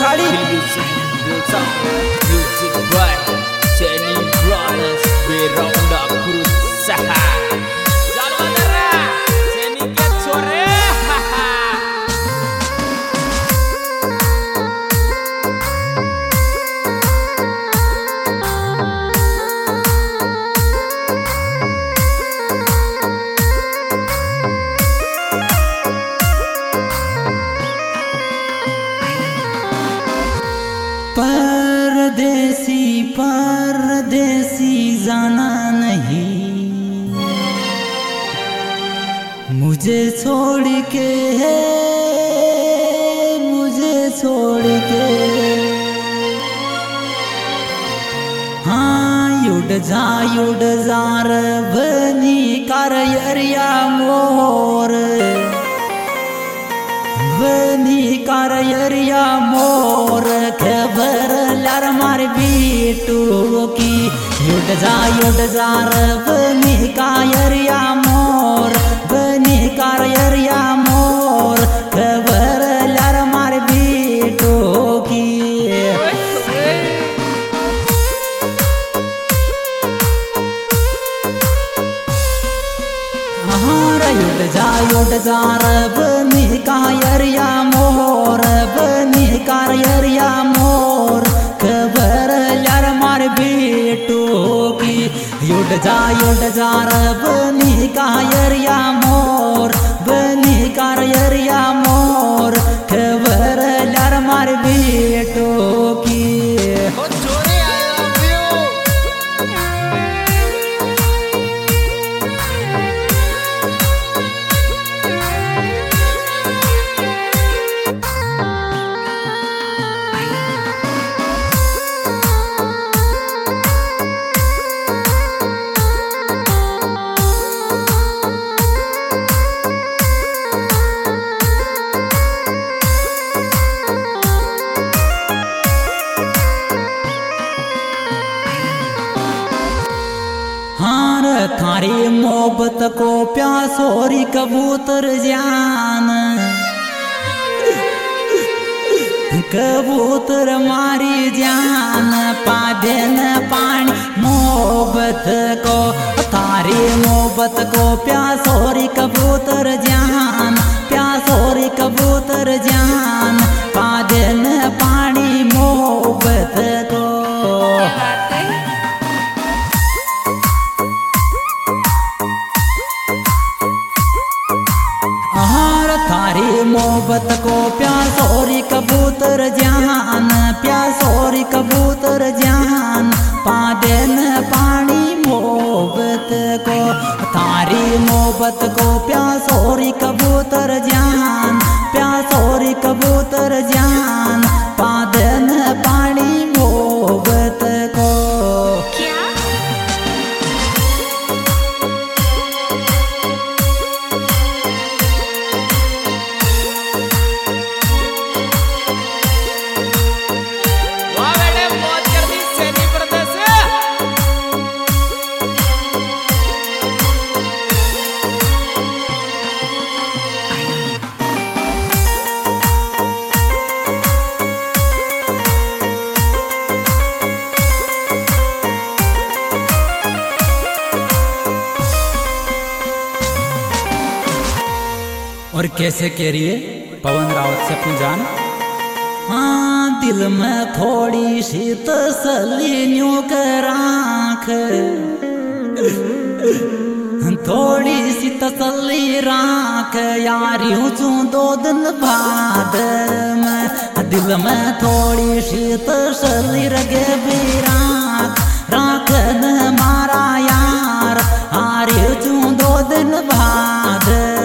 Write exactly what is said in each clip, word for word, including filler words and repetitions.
गाड़ी Music by Jenny Brothers Beronda berusaha Jangan marah Jenny get sore परदेसी परदेसी जाना नहीं मुझे छोड़ के है मुझे छोड़ के हाँ युड जा युड जा बनी कर यरिया मोर बनी कर यरिया मोर खबर लर मार बीटू की युड जा युड जा बनी का यरिया मोर बनी कर यरिया मोर खबर लर मार बीटू की युड जा युड जा बनी का यरिया मोर बनी का यरिया मोर खबर लर मार बेटो की युड जा युड जा बनी का यरिया मोर बनी का यरिया मोर खबर लर मार बेटो की थारी मोहब्बत को प्यासोरी कबूतर जान कबूतर मारी जान पादेन पानी मोहब्बत को थारी मोहब्बत को प्यासोरी कबूतर जान प्यासोरी कबूतर जान पादेन पानी मोहब्बत को थारी मोहब्बत को प्यासोरी कबूतर जान प्यासोरी कबूतर जान पादेन पानी मोहब्बत को थारी मोहब्बत को प्यासोरी कबूतर जान प्यासोरी कबूतर जान पादेन पानी मोहब्बत को और कैसे कह रही है पवन रावत से अपनी जान हाँ दिल में थोड़ी सी तसल्ली न्यू कर आँख थोड़ी सी तसल्ली राख यार यूं चूं दो दिन बाद में दिल में थोड़ी सी तसल्ली रगे भी राख राख न मारा यार यार यूं चूं दो दिन बाद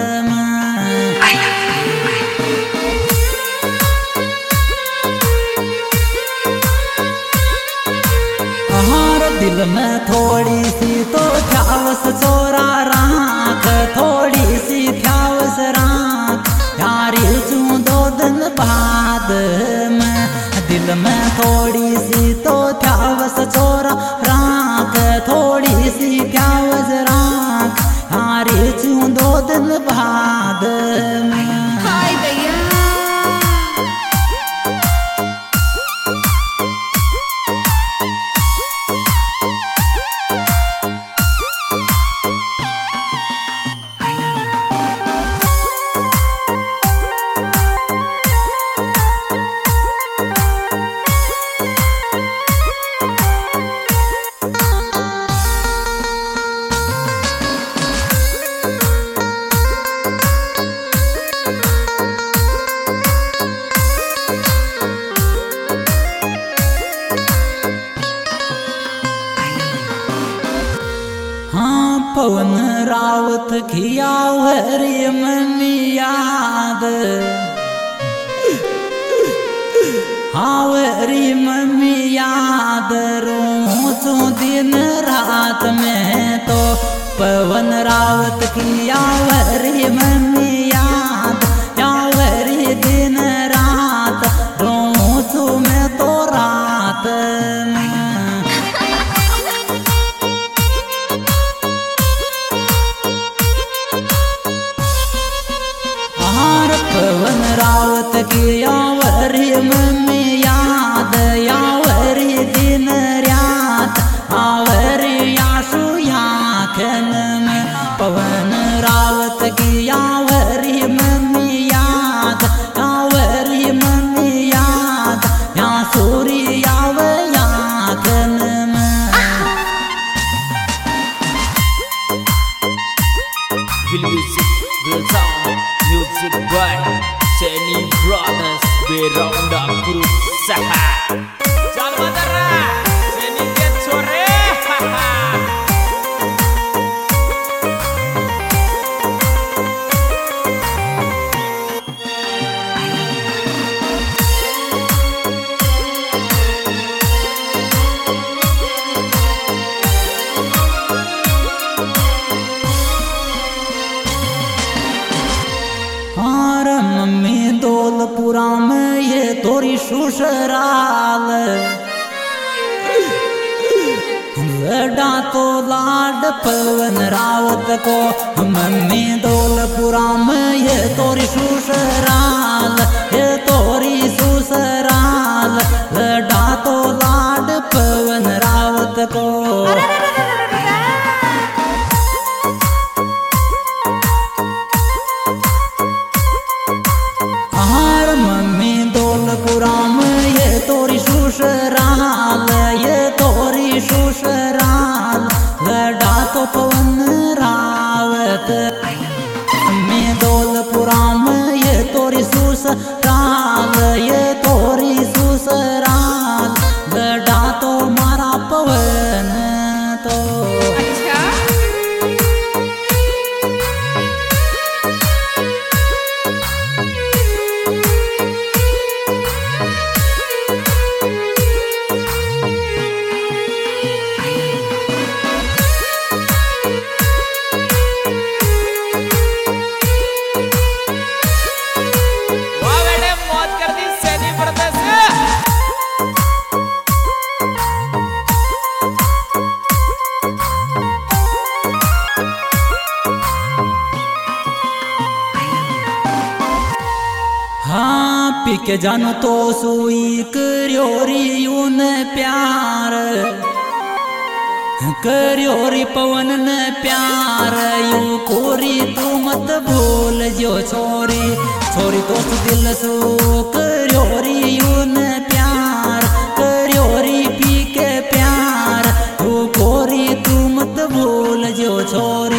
दिल में थोड़ी सी तो ध्यावस चोरा राख थोड़ी सी ध्यावस राख यार चूं दो दिन बाद में दिल में थोड़ी सी तो ध्यावस चोरा राख थोड़ी सी ध्यावस राख यार चूं दो दिन बाद में हाय भैया पवन रावत खिया हरी मम्मी याद हावरी मम्मी याद रोचो दिन रात में तो पवन रावत की यावरी मम्मी याद यावरी दिन रात रोचो में तो रात में हार पवन रावत की यावरी मम्मी याद यावरी दिन रात आवरी आंसू आँखन में पवन रावत की यावरी मम्मी याद यावरी मम्मी याद या सूरी याव आँखन में Will music, will sound, music by Seni Brothers Beronda berusaha. Jangan marah, Seni get sore. हार मम्मी दौलपुरा में ये तोरी ससुराल लड़ा तो लाड पवन रावत को मम्मी दौलपुरा में ये तोरी ससुराल ये तोरी ससुराल लड़ा तो लाड पवन रावत को पुराम ये तोरी ससुराल ये तोरी ससुराल लड़ा तो पवन रावत मैं दौलपुराम ये तोरी ससुराल ये तोरी ससुराल लड़ा तो मारा पवन तो हाँ पी के जानो तो सुई करियोरी यून प्यार करियोरी पवन न प्यार यू कोरी तू मत भूल जो छोरी छोरी तो दिल सो करियोरी यून प्यार करियोरी पी के प्यार यू कोरी तू मत भूल जो छोरी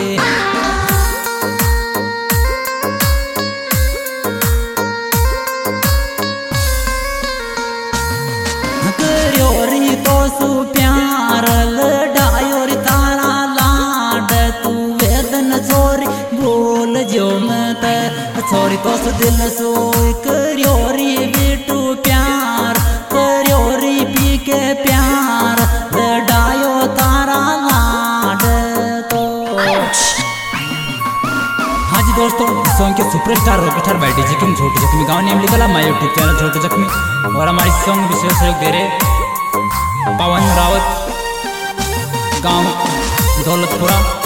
तो सु प्यार लड़ायोरी तारा लाड तू वेदन छोरी बोल जो मत छोरी तो सु दिल सो करियोरी बेटू प्यार करियोरी पी के प्यार लड़ायो तारा लाड तो हाँ जी दोस्तों सॉन्ग के सुपरस्टार रॉकेस्टार भाई डीजे किंग छोटू जख्मी गाँव नेम लिखा हमारे यूट्यूब चैनल छोटू जख्मी और हमारी सॉन्ग विशेष सहयोग दे रहे पवन रावत गांव दौलतपुरा।